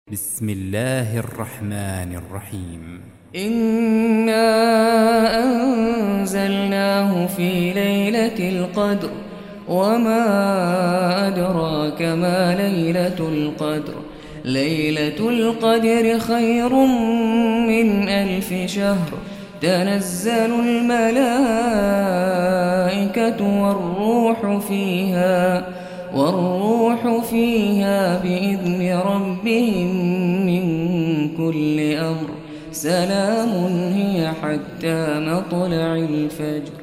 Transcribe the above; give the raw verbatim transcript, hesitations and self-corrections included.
بسم الله الرحمن الرحيم. إنا أنزلناه في ليلة القدر وما أدراك ما ليلة القدر ليلة القدر خير من ألف شهر تنزل الملائكة والروح فيها والروح فيها بإذن ربهم من كل أمر سلام هي حتى مطلع الفجر.